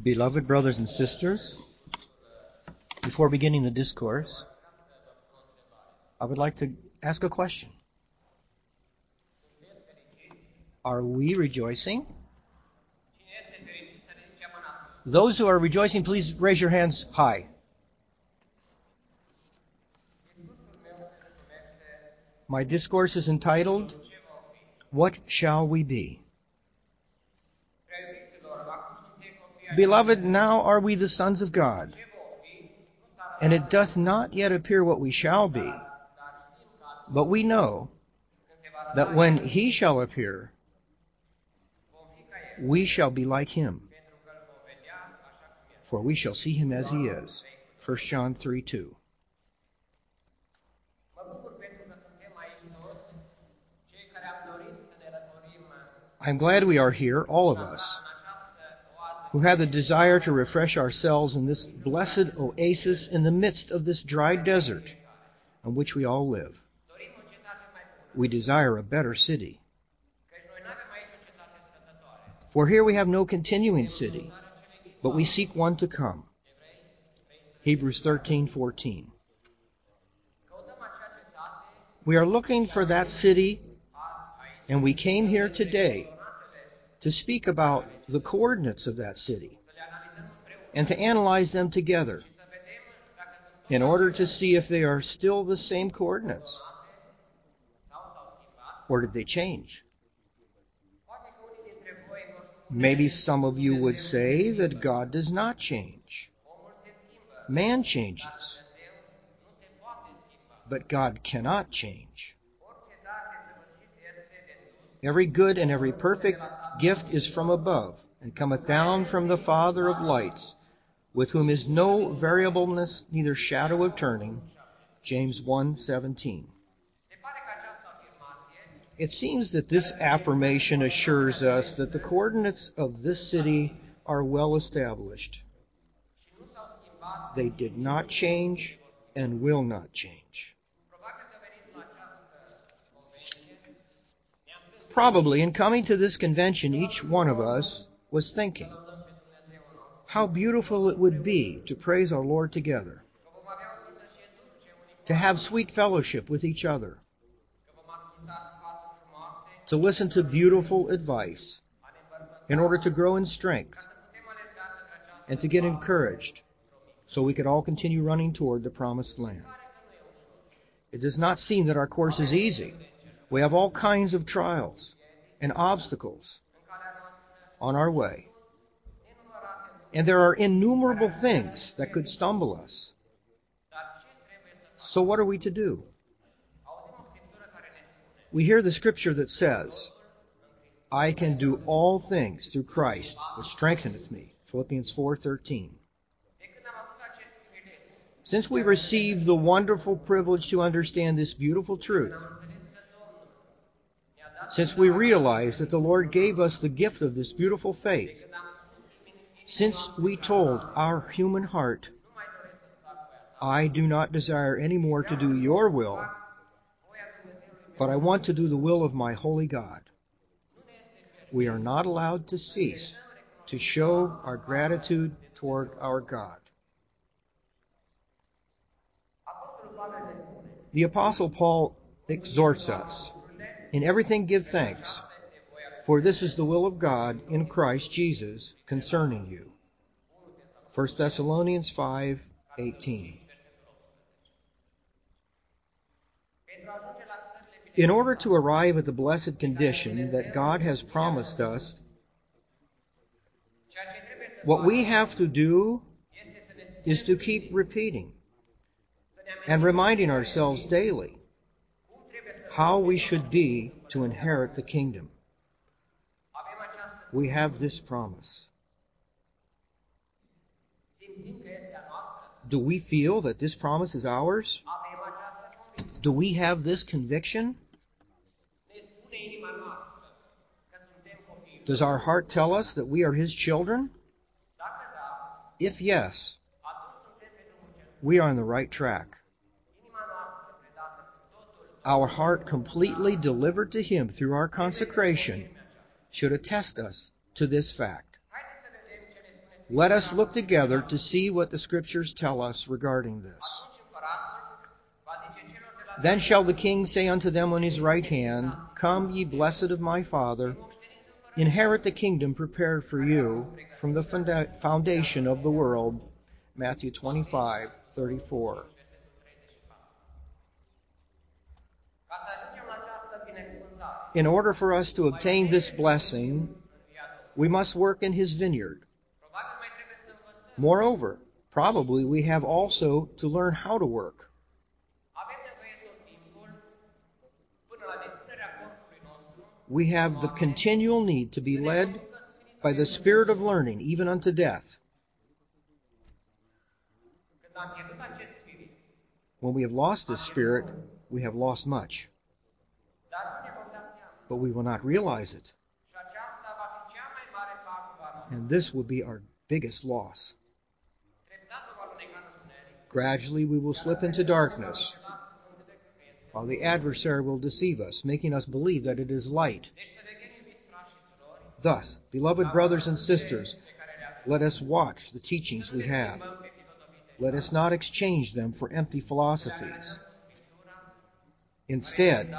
Beloved brothers and sisters, before beginning the discourse, I would like to ask a question. Are we rejoicing? Those who are rejoicing, please raise your hands high. My discourse is entitled, What Shall We Be? Beloved, now are we the sons of God, and it doth not yet appear what we shall be, but we know that when He shall appear, we shall be like Him, for we shall see Him as He is. 1 John 3:2. I'm glad we are here, all of us, who have the desire to refresh ourselves in this blessed oasis in the midst of this dry desert on which we all live. We desire a better city. For here we have no continuing city, but we seek one to come. Hebrews 13:14. We are looking for that city, and we came here today to speak about the coordinates of that city and to analyze them together in order to see if they are still the same coordinates or did they change. Maybe some of you would say that God does not change. Man changes, but God cannot change. Every good and every perfect gift is from above, and cometh down from the Father of lights, with whom is no variableness, neither shadow of turning. James 1:17. It seems that this affirmation assures us that the coordinates of this city are well established. They did not change and will not change. Probably, in coming to this convention, each one of us was thinking how beautiful it would be to praise our Lord together, to have sweet fellowship with each other, to listen to beautiful advice in order to grow in strength and to get encouraged so we could all continue running toward the promised land. It does not seem that our course is easy. We have all kinds of trials and obstacles on our way. And there are innumerable things that could stumble us. So what are we to do? We hear the scripture that says, I can do all things through Christ, which strengtheneth me. Philippians 4:13. Since we received the wonderful privilege to understand this beautiful truth, since we realize that the Lord gave us the gift of this beautiful faith, since we told our human heart, I do not desire any more to do your will, but I want to do the will of my holy God, we are not allowed to cease to show our gratitude toward our God. The Apostle Paul exhorts us, in everything give thanks, for this is the will of God in Christ Jesus concerning you. 1 Thessalonians 5:18. In order to arrive at the blessed condition that God has promised us, what we have to do is to keep repeating and reminding ourselves daily how we should be to inherit the kingdom. We have this promise. Do we feel that this promise is ours? Do we have this conviction? Does our heart tell us that we are His children? If yes, we are on the right track. Our heart completely delivered to Him through our consecration should attest us to this fact. Let us look together to see what the Scriptures tell us regarding this. Then shall the king say unto them on his right hand, Come, ye blessed of my Father, inherit the kingdom prepared for you from the foundation of the world. Matthew 25:34. In order for us to obtain this blessing, we must work in his vineyard. Moreover, probably we have also to learn how to work. We have the continual need to be led by the Spirit of learning, even unto death. When we have lost this Spirit, we have lost much. But we will not realize it. And this will be our biggest loss. Gradually we will slip into darkness, while the adversary will deceive us, making us believe that it is light. Thus, beloved brothers and sisters, let us watch the teachings we have. Let us not exchange them for empty philosophies. Instead,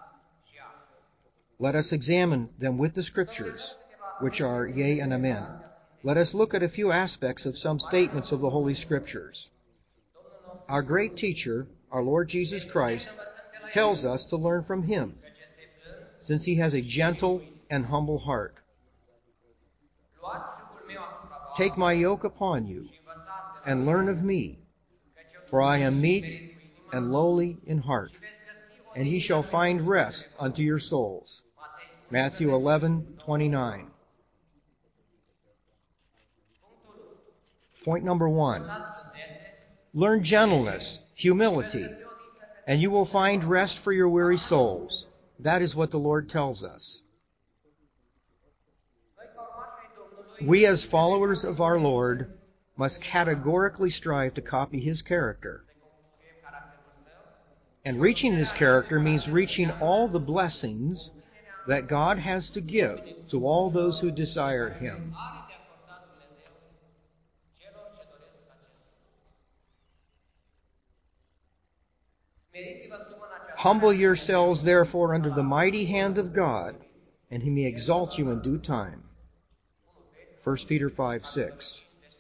let us examine them with the Scriptures, which are yea and amen. Let us look at a few aspects of some statements of the Holy Scriptures. Our great teacher, our Lord Jesus Christ, tells us to learn from him, since he has a gentle and humble heart. Take my yoke upon you, and learn of me, for I am meek and lowly in heart, and ye shall find rest unto your souls. Matthew 11:29. Point number 1. Learn gentleness, humility, and you will find rest for your weary souls. That is what the Lord tells us. We as followers of our Lord must categorically strive to copy his character. And reaching this character means reaching all the blessings that God has to give to all those who desire him. Humble yourselves, therefore, under the mighty hand of God, and he may exalt you in due time. 1 Peter 5:6.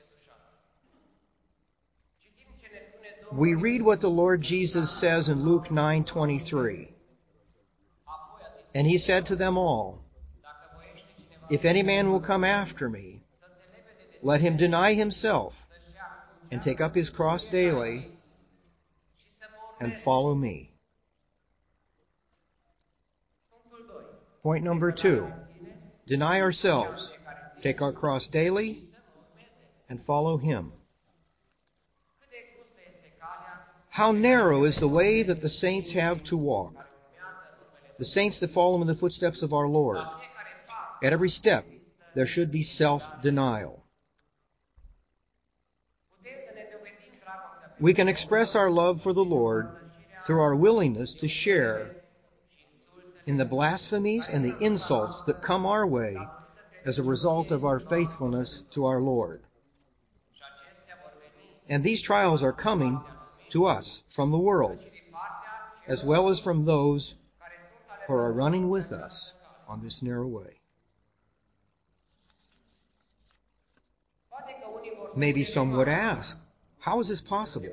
We read what the Lord Jesus says in Luke 9:23. And he said to them all, If any man will come after me, let him deny himself, and take up his cross daily, and follow me. Point number 2. Deny ourselves, take our cross daily, and follow him. How narrow is the way that the saints have to walk. The saints that follow in the footsteps of our Lord. At every step, there should be self-denial. We can express our love for the Lord through our willingness to share in the blasphemies and the insults that come our way as a result of our faithfulness to our Lord. And these trials are coming to us from the world, as well as from those who are running with us on this narrow way. Maybe some would ask, how is this possible?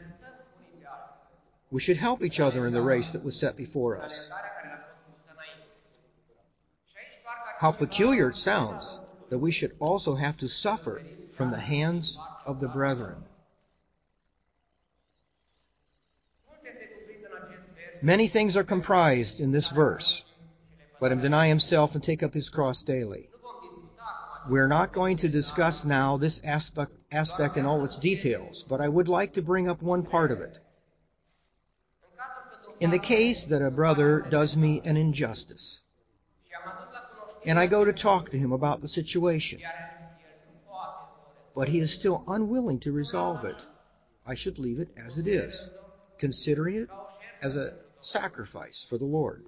We should help each other in the race that was set before us. How peculiar it sounds that we should also have to suffer from the hands of the brethren. Many things are comprised in this verse. Let him deny himself and take up his cross daily. We're not going to discuss now this aspect in all its details, but I would like to bring up one part of it. In the case that a brother does me an injustice, and I go to talk to him about the situation, but he is still unwilling to resolve it, I should leave it as it is, considering it as a sacrifice for the Lord.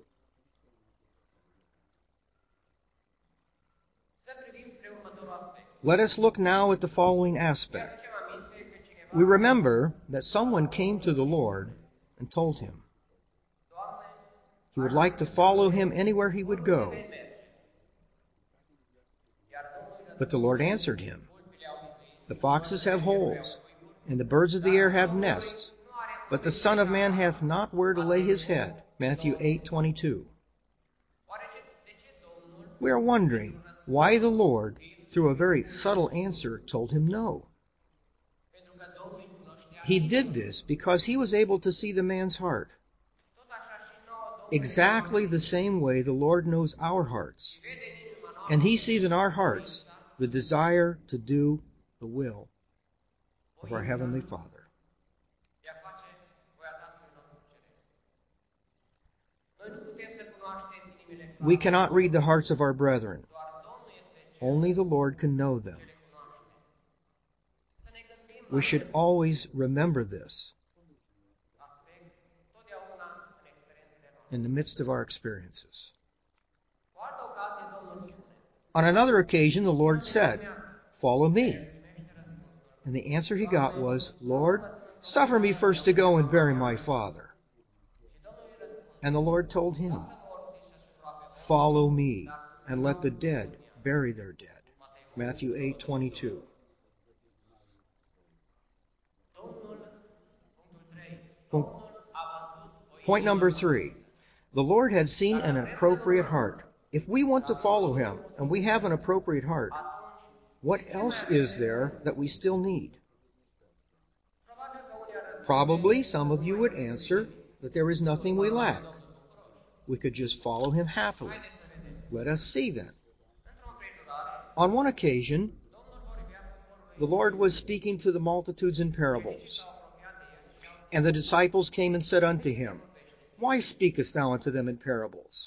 Let us look now at the following aspect. We remember that someone came to the Lord and told him he would like to follow him anywhere he would go. But the Lord answered him, "The foxes have holes, and the birds of the air have nests, but the Son of Man hath not where to lay his head." Matthew 8:22. We are wondering why the Lord, through a very subtle answer, told him no. He did this because he was able to see the man's heart. Exactly the same way the Lord knows our hearts. And he sees in our hearts the desire to do the will of our Heavenly Father. We cannot read the hearts of our brethren. Only the Lord can know them. We should always remember this in the midst of our experiences. On another occasion, the Lord said, "Follow me." And the answer he got was, "Lord, suffer me first to go and bury my father." And the Lord told him, "Follow me, and let the dead bury their dead." Matthew 8:22. Point number 3. The Lord had seen an appropriate heart. If we want to follow him, and we have an appropriate heart, what else is there that we still need? Probably some of you would answer that there is nothing we lack. We could just follow him happily. Let us see then. On one occasion, the Lord was speaking to the multitudes in parables. And the disciples came and said unto him, "Why speakest thou unto them in parables?"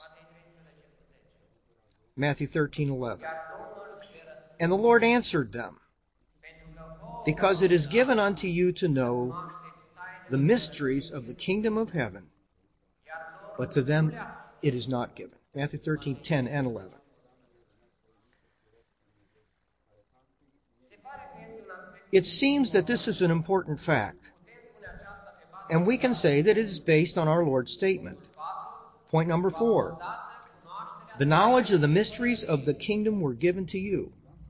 Matthew 13:11. And the Lord answered them, "Because it is given unto you to know the mysteries of the kingdom of heaven, but to them it is not given." Matthew 13:10 and 11. It seems that this is an important fact. And we can say that it is based on our Lord's statement. Point number 4. The knowledge of the mysteries of the kingdom were given to you.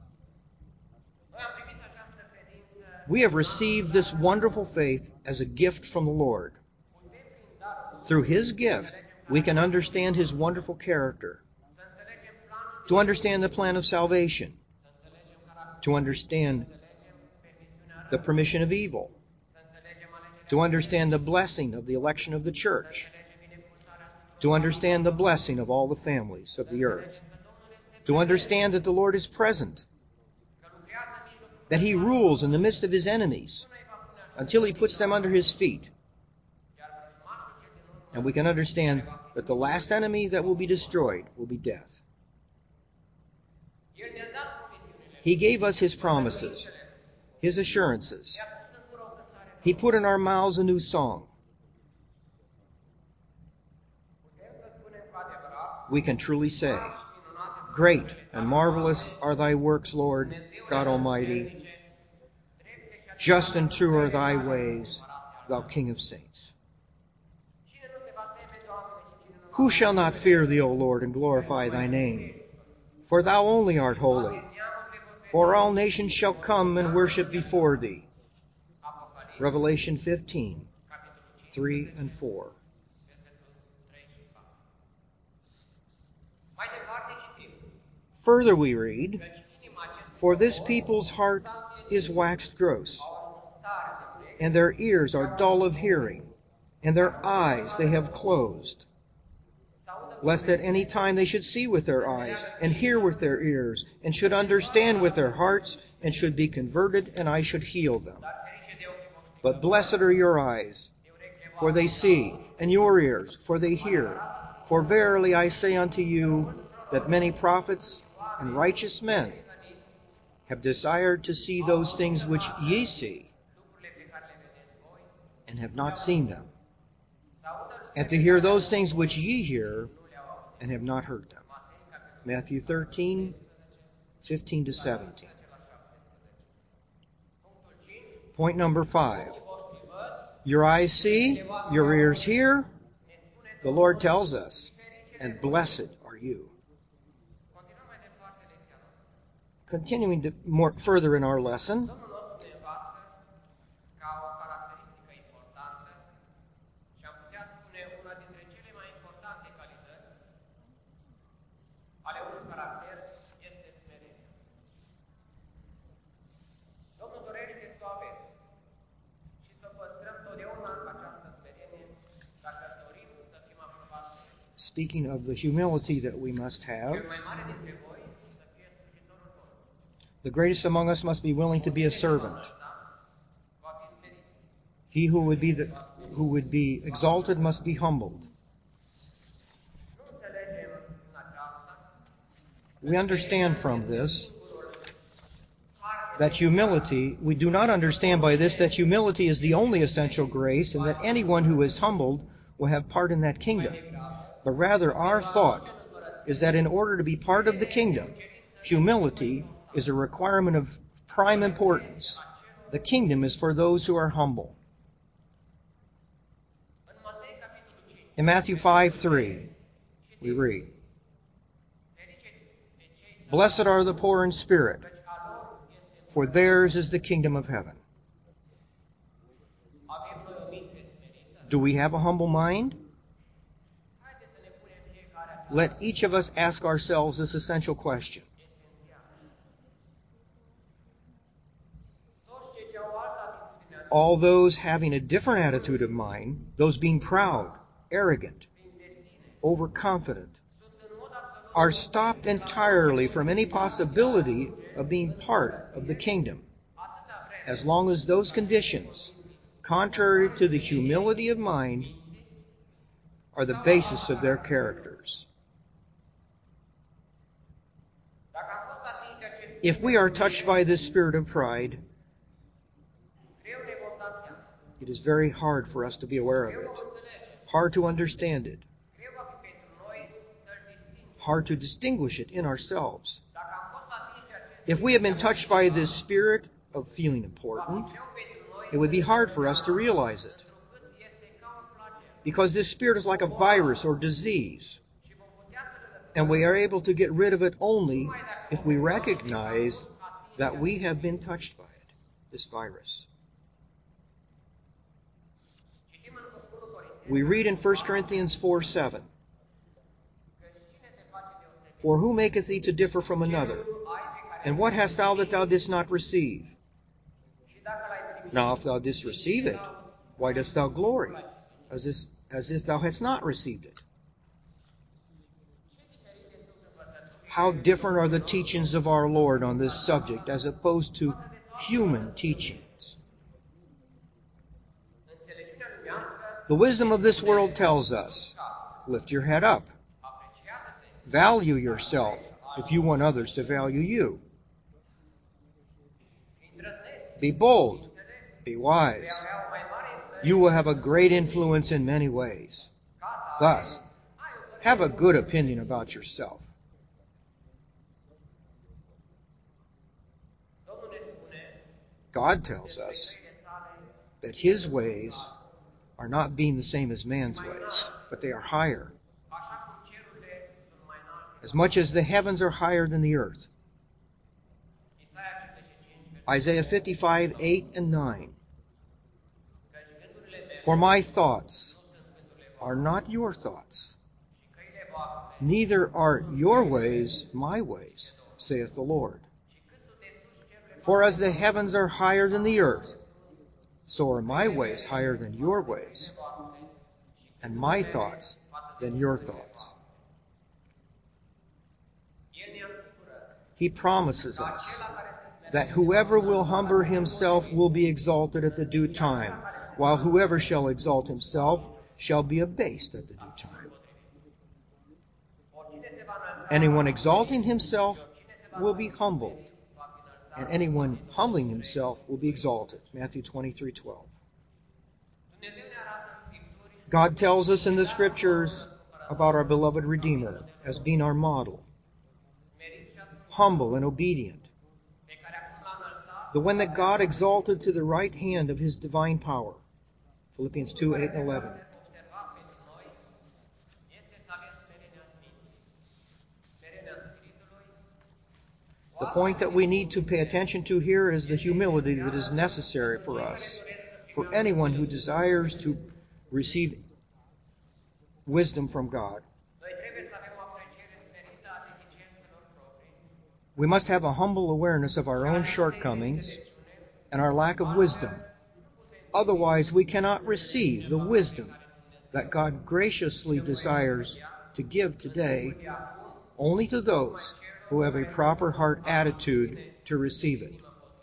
We have received this wonderful faith as a gift from the Lord. Through his gift, we can understand his wonderful character, to understand the plan of salvation, to understand the permission of evil, to understand the blessing of the election of the church, to understand the blessing of all the families of the earth, to understand that the Lord is present, that he rules in the midst of his enemies until he puts them under his feet. And we can understand that the last enemy that will be destroyed will be death. He gave us his promises, his assurances. He put in our mouths a new song. We can truly say, "Great and marvelous are thy works, Lord God Almighty. Just and true are thy ways, thou King of saints." Who shall not fear thee, O Lord, and glorify thy name? For thou only art holy. For all nations shall come and worship before thee. Revelation 15, 3 and 4. Further we read, "For this people's heart is waxed gross, and their ears are dull of hearing, and their eyes they have closed, lest at any time they should see with their eyes, and hear with their ears, and should understand with their hearts, and should be converted, and I should heal them. But blessed are your eyes, for they see, and your ears, for they hear. For verily I say unto you, that many prophets and righteous men have desired to see those things which ye see, and have not seen them, and to hear those things which ye hear, and have not heard them." Matthew 13, 15 to 17. Point number 5. Your eyes see, your ears hear. The Lord tells us, and blessed are you. Continuing to further in our lesson, speaking of the humility that we must have, the greatest among us must be willing to be a servant. He who would be exalted must be humbled. We understand from this that humility, we do not understand by this that humility is the only essential grace and that anyone who is humbled will have part in that kingdom. But rather, our thought is that in order to be part of the kingdom, humility is a requirement of prime importance. The kingdom is for those who are humble. In Matthew 5:3, we read, "Blessed are the poor in spirit, for theirs is the kingdom of heaven." Do we have a humble mind? Let each of us ask ourselves this essential question. All those having a different attitude of mind, those being proud, arrogant, overconfident, are stopped entirely from any possibility of being part of the kingdom, as long as those conditions, contrary to the humility of mind, are the basis of their characters. If we are touched by this spirit of pride, it is very hard for us to be aware of it, hard to understand it, hard to distinguish it in ourselves. If we have been touched by this spirit of feeling important, it would be hard for us to realize it, because this spirit is like a virus or disease, and we are able to get rid of it only if we recognize that we have been touched by it, this virus. We read in 1 Corinthians 4:7, "For who maketh thee to differ from another? And what hast thou that thou didst not receive? Now if thou didst receive it, why dost thou glory, as if thou hadst not received it?" How different are the teachings of our Lord on this subject as opposed to human teachings. The wisdom of this world tells us, lift your head up. Value yourself if you want others to value you. Be bold. Be wise. You will have a great influence in many ways. Thus, have a good opinion about yourself. God tells us that His ways are not being the same as man's ways, but they are higher. As much as the heavens are higher than the earth. Isaiah 55:8 and 9. "For my thoughts are not your thoughts, neither are your ways my ways, saith the Lord. For as the heavens are higher than the earth, so are my ways higher than your ways, and my thoughts than your thoughts." He promises us that whoever will humble himself will be exalted at the due time, while whoever shall exalt himself shall be abased at the due time. Anyone exalting himself will be humbled, and anyone humbling himself will be exalted. Matthew 23:12. God tells us in the Scriptures about our beloved Redeemer as being our model, humble and obedient, the one that God exalted to the right hand of His divine power. Philippians 2, 8 and 11. The point that we need to pay attention to here is the humility that is necessary for us, for anyone who desires to receive wisdom from God. We must have a humble awareness of our own shortcomings and our lack of wisdom. Otherwise, we cannot receive the wisdom that God graciously desires to give today only to those who have a proper heart attitude to receive it.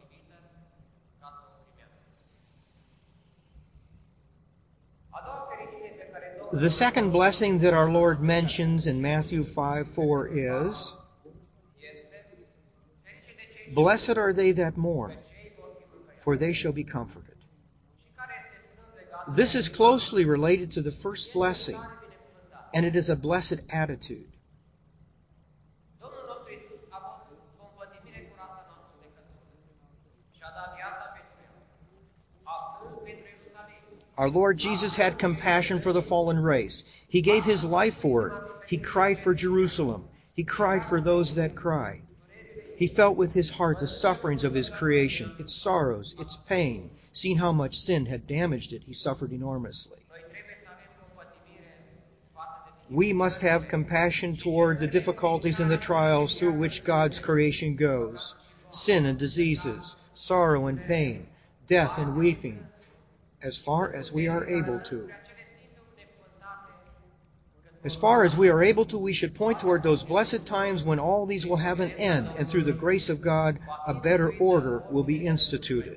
The second blessing that our Lord mentions in Matthew 5:4 is, "Blessed are they that mourn, for they shall be comforted." This is closely related to the first blessing, and it is a blessed attitude. Our Lord Jesus had compassion for the fallen race. He gave His life for it. He cried for Jerusalem. He cried for those that cry. He felt with His heart the sufferings of His creation, its sorrows, its pain. Seeing how much sin had damaged it, He suffered enormously. We must have compassion toward the difficulties and the trials through which God's creation goes. Sin and diseases, sorrow and pain, death and weeping, as far as we are able to. As far as we are able to, we should point toward those blessed times when all these will have an end, and through the grace of God, a better order will be instituted.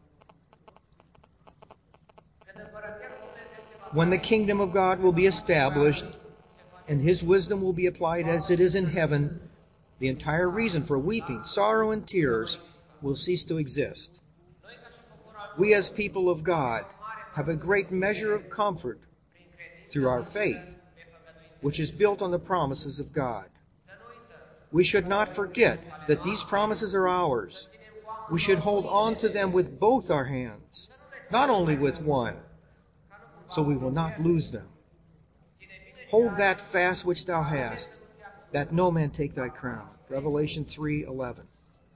When the kingdom of God will be established, and His wisdom will be applied as it is in heaven, the entire reason for weeping, sorrow, and tears will cease to exist. We as people of God have a great measure of comfort through our faith, which is built on the promises of God. We should not forget that these promises are ours. We should hold on to them with both our hands, not only with one, so we will not lose them. Hold that fast which thou hast, that no man take thy crown. Revelation 3:11.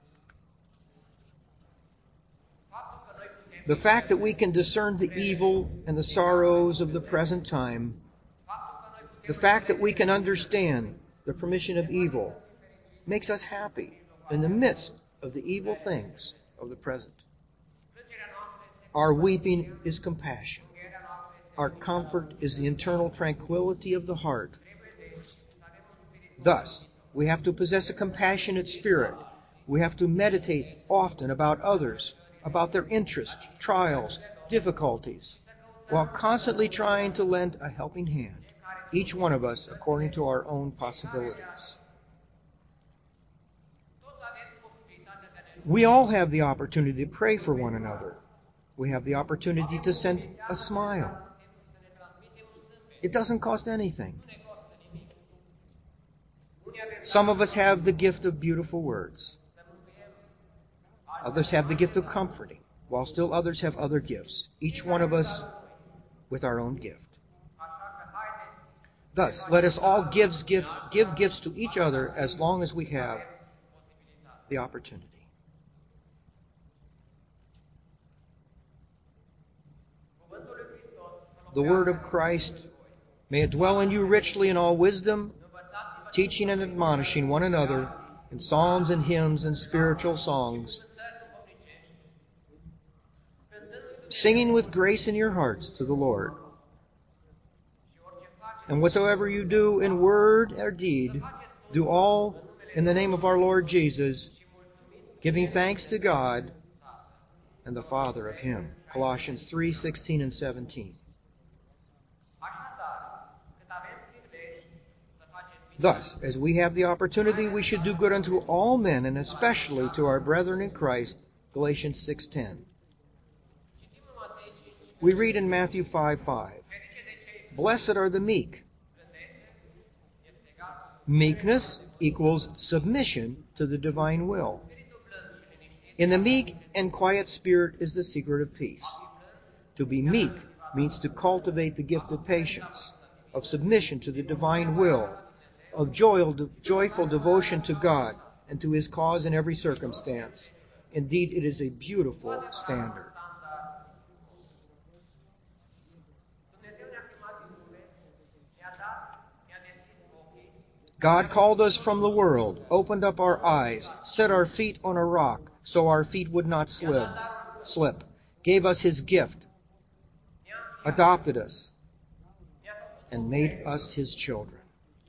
The fact that we can discern the evil and the sorrows of the present time, the fact that we can understand the permission of evil, makes us happy in the midst of the evil things of the present. Our weeping is compassion. Our comfort is the internal tranquility of the heart. Thus, we have to possess a compassionate spirit. We have to meditate often about others, about their interests, trials, difficulties, while constantly trying to lend a helping hand, each one of us according to our own possibilities. We all have the opportunity to pray for one another. We have the opportunity to send a smile. It doesn't cost anything. Some of us have the gift of beautiful words. Others have the gift of comforting, while still others have other gifts, each one of us with our own gift. Thus, let us all give gifts to each other as long as we have the opportunity. The word of Christ, may it dwell in you richly in all wisdom, teaching and admonishing one another in psalms and hymns and spiritual songs, singing with grace in your hearts to the Lord. And whatsoever you do in word or deed, do all in the name of our Lord Jesus, giving thanks to God and the Father of Him. Colossians 3:16 and 17. Thus, as we have the opportunity, we should do good unto all men, and especially to our brethren in Christ. Galatians 6:10. We read in Matthew 5:5, "Blessed are the meek." Meekness equals submission to the divine will. In the meek and quiet spirit is the secret of peace. To be meek means to cultivate the gift of patience, of submission to the divine will, of joyful devotion to God and to His cause in every circumstance. Indeed, it is a beautiful standard. God called us from the world, opened up our eyes, set our feet on a rock so our feet would not slip, gave us His gift, adopted us, and made us His children.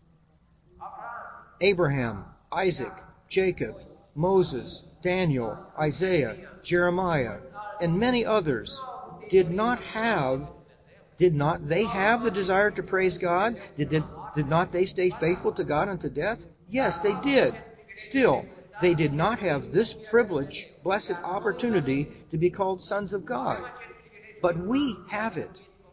Abraham, Isaac, Jacob, Moses, Daniel, Isaiah, Jeremiah, and many others did not they have the desire to praise God? Did not they stay faithful to God unto death? Yes, they did. Still, they did not have this privilege, blessed opportunity to be called sons of God. But we have it.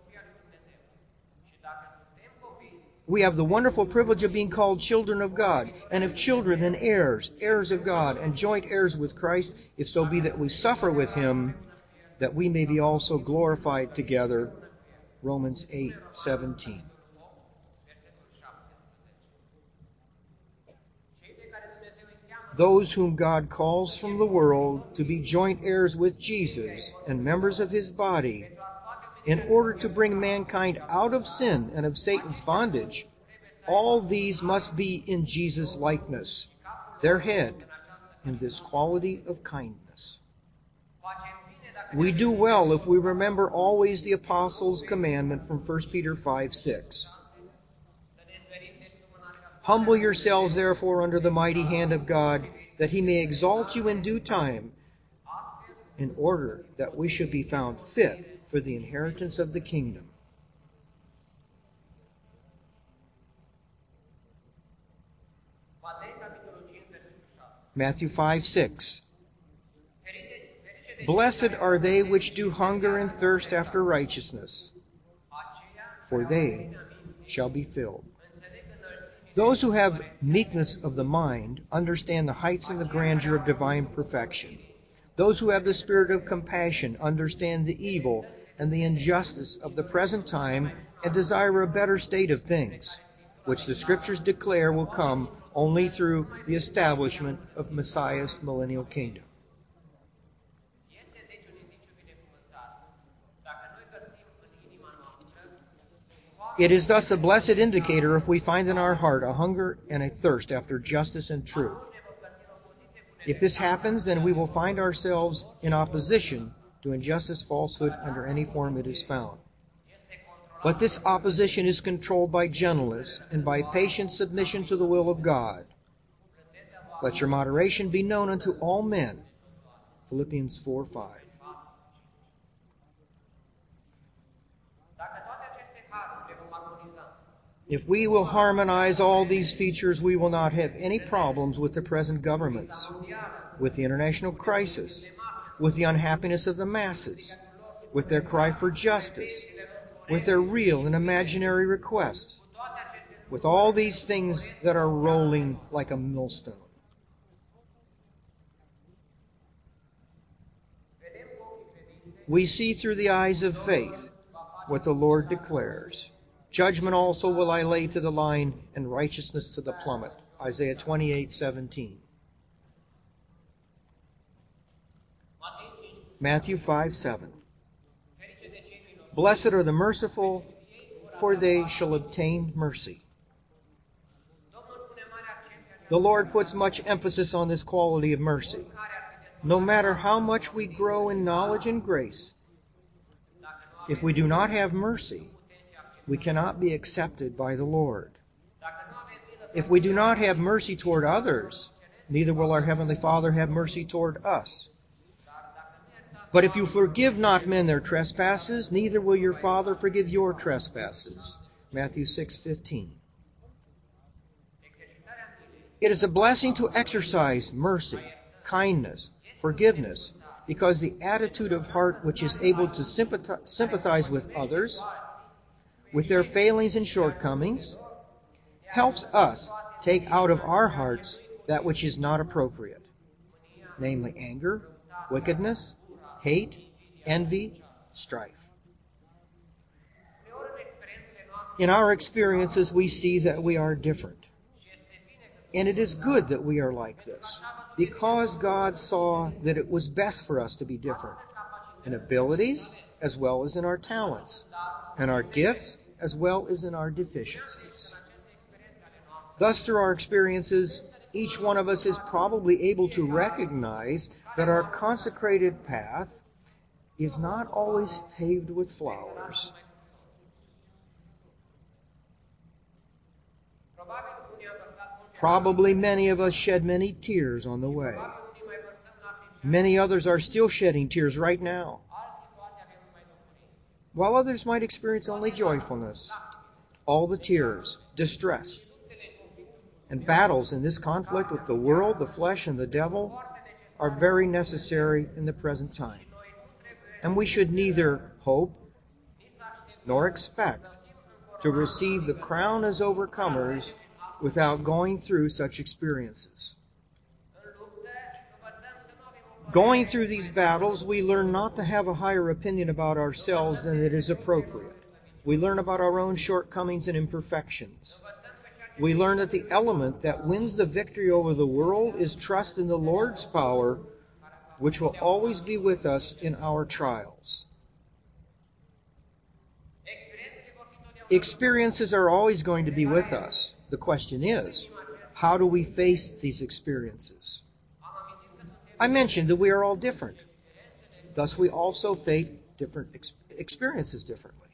We have the wonderful privilege of being called children of God, and if children, then heirs, heirs of God, and joint heirs with Christ, if so be that we suffer with Him, that we may be also glorified together. Romans 8:17. Those whom God calls from the world to be joint heirs with Jesus and members of His body, in order to bring mankind out of sin and of Satan's bondage, all these must be in Jesus' likeness, their head, in this quality of kindness. We do well if we remember always the Apostles' commandment from 1 Peter 5:6. Humble yourselves, therefore, under the mighty hand of God, that He may exalt you in due time, in order that we should be found fit for the inheritance of the kingdom. Matthew 5:6. Blessed are they which do hunger and thirst after righteousness, for they shall be filled. Those who have meekness of the mind understand the heights and the grandeur of divine perfection. Those who have the spirit of compassion understand the evil and the injustice of the present time and desire a better state of things, which the Scriptures declare will come only through the establishment of Messiah's millennial kingdom. It is thus a blessed indicator if we find in our heart a hunger and a thirst after justice and truth. If this happens, then we will find ourselves in opposition to injustice, falsehood, under any form it is found. But this opposition is controlled by gentleness and by patient submission to the will of God. Let your moderation be known unto all men. Philippians 4:5. If we will harmonize all these features, we will not have any problems with the present governments, with the international crisis, with the unhappiness of the masses, with their cry for justice, with their real and imaginary requests, with all these things that are rolling like a millstone. We see through the eyes of faith what the Lord declares. Judgment also will I lay to the line, and righteousness to the plummet. Isaiah 28:17. Matthew 5:7. Blessed are the merciful, for they shall obtain mercy. The Lord puts much emphasis on this quality of mercy. No matter how much we grow in knowledge and grace, if we do not have mercy, we cannot be accepted by the Lord. If we do not have mercy toward others, neither will our Heavenly Father have mercy toward us. But if you forgive not men their trespasses, neither will your Father forgive your trespasses. Matthew 6:15. It is a blessing to exercise mercy, kindness, forgiveness, because the attitude of heart which is able to sympathize with others, with their failings and shortcomings, helps us take out of our hearts that which is not appropriate, namely anger, wickedness, hate, envy, strife. In our experiences, we see that we are different. And it is good that we are like this, because God saw that it was best for us to be different in abilities as well as in our talents, and our gifts as well as in our deficiencies. Thus, through our experiences, each one of us is probably able to recognize that our consecrated path is not always paved with flowers. Probably many of us shed many tears on the way. Many others are still shedding tears right now, while others might experience only joyfulness. All the tears, distress, and battles in this conflict with the world, the flesh, and the devil are very necessary in the present time. And we should neither hope nor expect to receive the crown as overcomers without going through such experiences. Going through these battles, we learn not to have a higher opinion about ourselves than it is appropriate. We learn about our own shortcomings and imperfections. We learn that the element that wins the victory over the world is trust in the Lord's power, which will always be with us in our trials. Experiences are always going to be with us. The question is, how do we face these experiences? I mentioned that we are all different. Thus, we also face different experiences differently.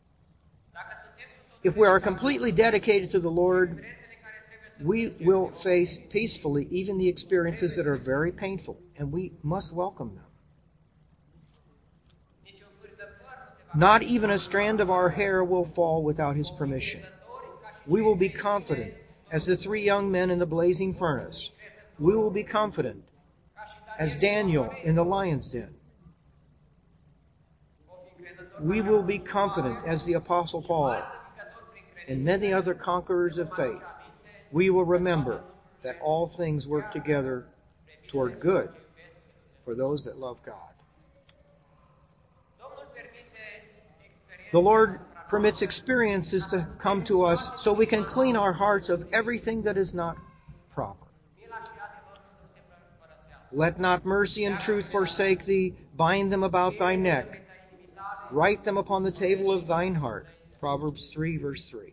If we are completely dedicated to the Lord, we will face peacefully even the experiences that are very painful, and we must welcome them. Not even a strand of our hair will fall without His permission. We will be confident, as the three young men in the blazing furnace. We will be confident, as Daniel in the lion's den. We will be confident, as the Apostle Paul and many other conquerors of faith. We will remember that all things work together toward good for those that love God. The Lord permits experiences to come to us so we can clean our hearts of everything that is not proper. Let not mercy and truth forsake thee. Bind them about thy neck. Write them upon the table of thine heart. Proverbs 3, verse 3.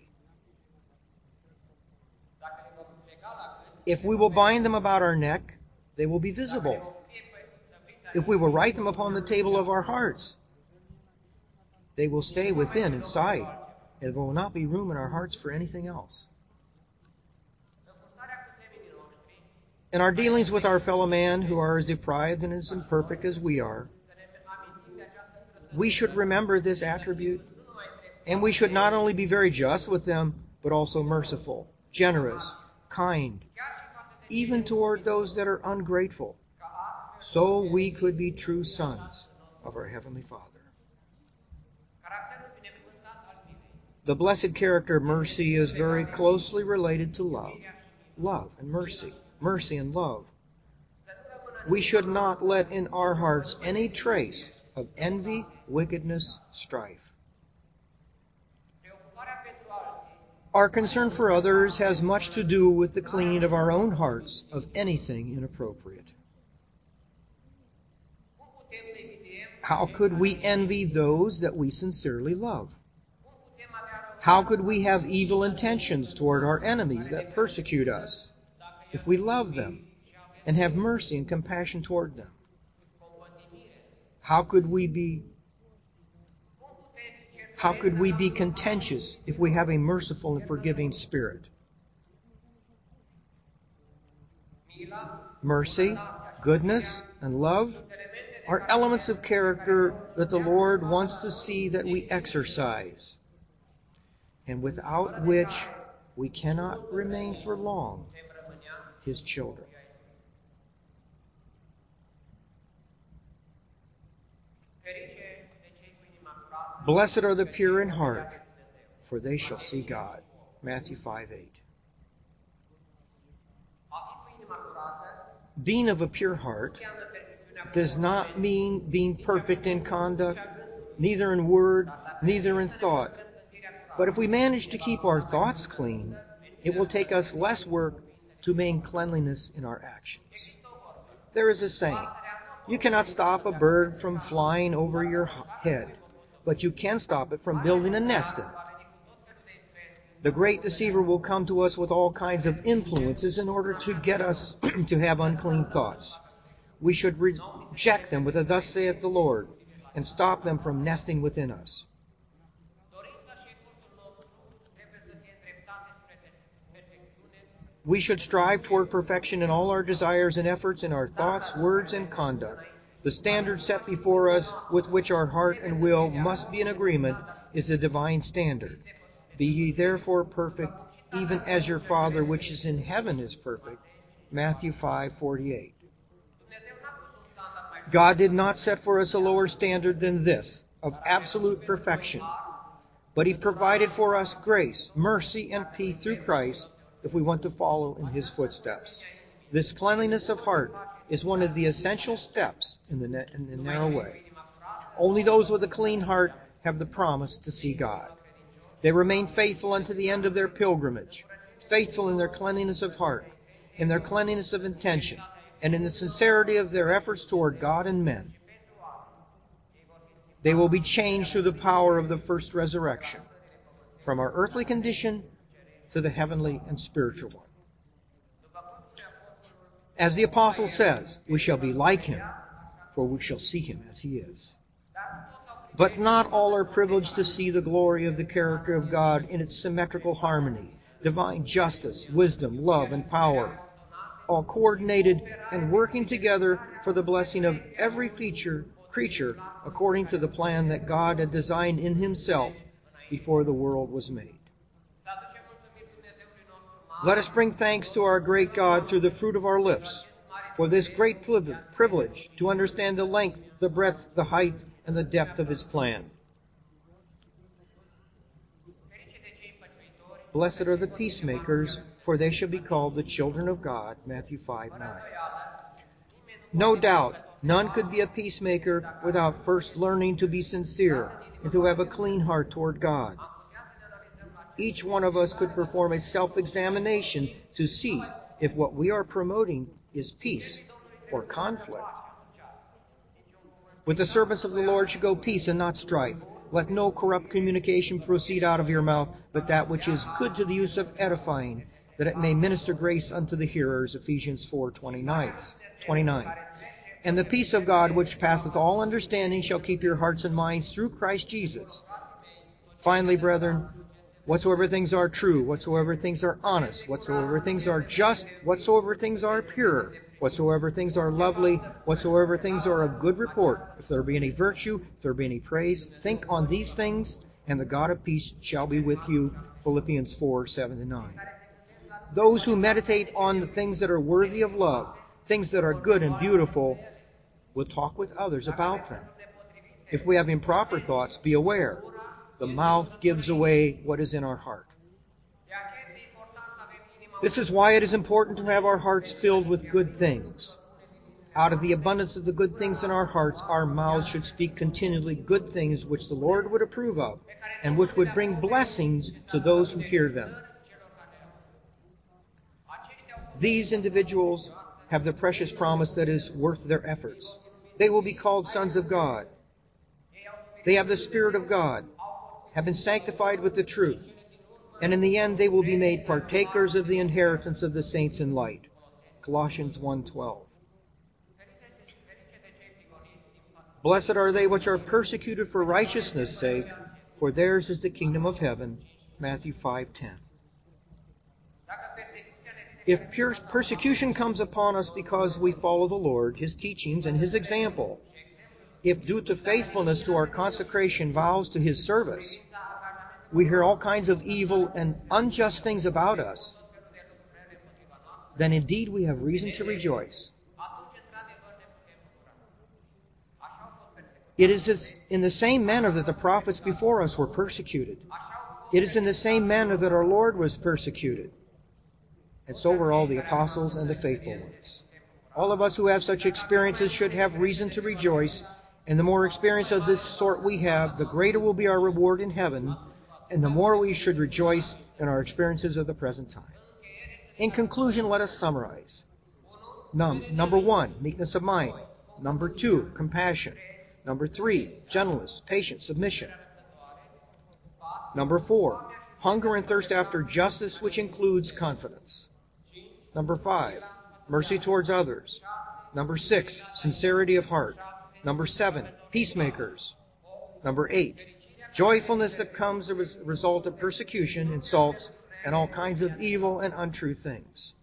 If we will bind them about our neck, they will be visible. If we will write them upon the table of our hearts, they will stay within, inside, and there will not be room in our hearts for anything else. In our dealings with our fellow man, who are as deprived and as imperfect as we are, we should remember this attribute, and we should not only be very just with them, but also merciful, generous, kind, even toward those that are ungrateful, so we could be true sons of our Heavenly Father. The blessed character of mercy is very closely related to love. Love and mercy. Mercy and love. We should not let in our hearts any trace of envy, wickedness, strife. Our concern for others has much to do with the cleaning of our own hearts of anything inappropriate. How could we envy those that we sincerely love? How could we have evil intentions toward our enemies that persecute us if we love them and have mercy and compassion toward them? How could we be contentious if we have a merciful and forgiving spirit? Mercy, goodness, and love are elements of character that the Lord wants to see that we exercise, and without which we cannot remain for long His children. Blessed are the pure in heart, for they shall see God. Matthew 5:8. Being of a pure heart does not mean being perfect in conduct, neither in word, neither in thought. But if we manage to keep our thoughts clean, it will take us less work to maintain cleanliness in our actions. There is a saying, you cannot stop a bird from flying over your head, but you can stop it from building a nest in it. The great deceiver will come to us with all kinds of influences in order to get us to have unclean thoughts. We should reject them with a "Thus saith the Lord," and stop them from nesting within us. We should strive toward perfection in all our desires and efforts in our thoughts, words, and conduct. The standard set before us, with which our heart and will must be in agreement, is the divine standard. Be ye therefore perfect, even as your Father which is in heaven is perfect. Matthew 5:48. God did not set for us a lower standard than this, of absolute perfection. But He provided for us grace, mercy, and peace through Christ if we want to follow in His footsteps. This cleanliness of heart is one of the essential steps in the narrow way. Only those with a clean heart have the promise to see God. They remain faithful unto the end of their pilgrimage, faithful in their cleanliness of heart, in their cleanliness of intention, and in the sincerity of their efforts toward God and men. They will be changed through the power of the first resurrection, from our earthly condition to the heavenly and spiritual one. As the Apostle says, we shall be like Him, for we shall see Him as He is. But not all are privileged to see the glory of the character of God in its symmetrical harmony, divine justice, wisdom, love, and power, all coordinated and working together for the blessing of every creature according to the plan that God had designed in Himself before the world was made. Let us bring thanks to our great God through the fruit of our lips for this great privilege to understand the length, the breadth, the height, and the depth of His plan. Blessed are the peacemakers, for they shall be called the children of God. Matthew 5:9. No doubt, none could be a peacemaker without first learning to be sincere and to have a clean heart toward God. Each one of us could perform a self-examination to see if what we are promoting is peace or conflict. With the servants of the Lord should go peace and not strife. Let no corrupt communication proceed out of your mouth, but that which is good to the use of edifying, that it may minister grace unto the hearers. Ephesians 4:29. And the peace of God, which passeth all understanding, shall keep your hearts and minds through Christ Jesus. Finally, brethren, whatsoever things are true, whatsoever things are honest, whatsoever things are just, whatsoever things are pure, whatsoever things are lovely, whatsoever things are of good report, if there be any virtue, if there be any praise, think on these things, and the God of peace shall be with you. Philippians 4:7-9. Those who meditate on the things that are worthy of love, things that are good and beautiful, will talk with others about them. If we have improper thoughts, be aware. The mouth gives away what is in our heart. This is why it is important to have our hearts filled with good things. Out of the abundance of the good things in our hearts, our mouths should speak continually good things which the Lord would approve of, and which would bring blessings to those who hear them. These individuals have the precious promise that is worth their efforts. They will be called sons of God. They have the Spirit of God, have been sanctified with the truth, and in the end they will be made partakers of the inheritance of the saints in light. Colossians 1:12. Blessed are they which are persecuted for righteousness' sake, for theirs is the kingdom of heaven. Matthew 5:10. If persecution comes upon us because we follow the Lord, His teachings, and His example, if due to faithfulness to our consecration vows to His service, we hear all kinds of evil and unjust things about us, then indeed we have reason to rejoice. It is in the same manner that the prophets before us were persecuted. It is in the same manner that our Lord was persecuted. And so were all the apostles and the faithful ones. All of us who have such experiences should have reason to rejoice, and the more experience of this sort we have, the greater will be our reward in heaven, and the more we should rejoice in our experiences of the present time. In conclusion, let us summarize. Number 1, meekness of mind. Number 2, compassion. Number 3, gentleness, patience, submission. Number 4, hunger and thirst after justice, which includes confidence. Number 5, mercy towards others. Number 6, sincerity of heart. Number 7, peacemakers. Number 8, joyfulness that comes as a result of persecution, insults, and all kinds of evil and untrue things.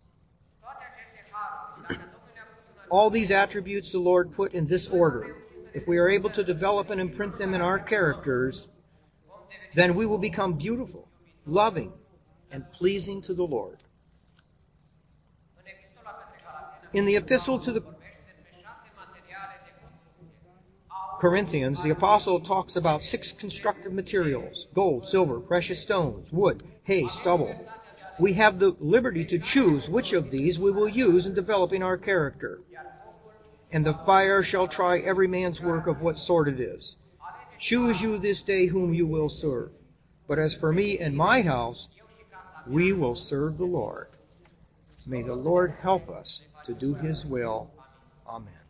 All these attributes the Lord put in this order. If we are able to develop and imprint them in our characters, then we will become beautiful, loving, and pleasing to the Lord. In the epistle to the Corinthians, the apostle talks about 6 constructive materials: gold, silver, precious stones, wood, hay, stubble. We have the liberty to choose which of these we will use in developing our character. And the fire shall try every man's work of what sort it is. Choose you this day whom you will serve. But as for me and my house, we will serve the Lord. May the Lord help us to do His will. Amen.